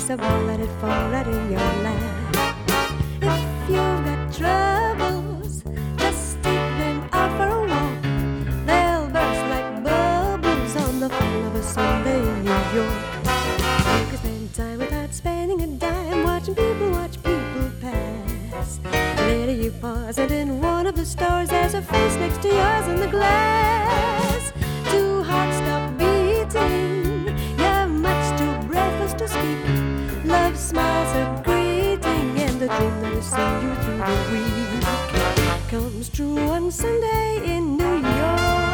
piece of all, let it fall right in your lap. If you've got troubles, just take them out for a walk. They'll burst like bubbles on the fall of a Sunday in New York. You can spend time without spending a dime, watching people watch people pass. Later you pause, and in one of the stores there's a face next to yours in the glass. Two hearts stop beating, you're much too breathless to speak. Love smiles a greeting, and the dream that has seen you through the week comes true on Sunday in New York.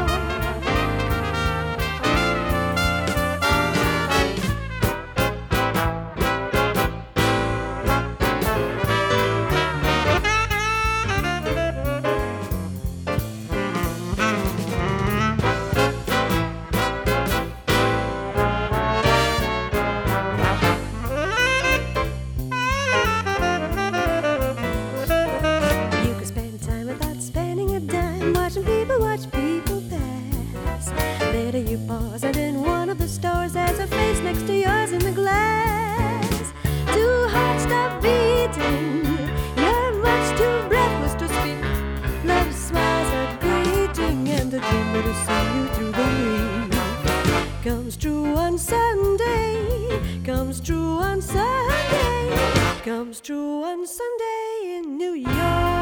Watching people watch people pass. Later you pause, and in one of the stores there's a face next to yours in the glass. Two hearts stop beating, you're much too breathless to speak. Love smiles a greeting, and the dream that has seen you through the week comes true on Sunday, comes true on Sunday, comes true on Sunday in New York.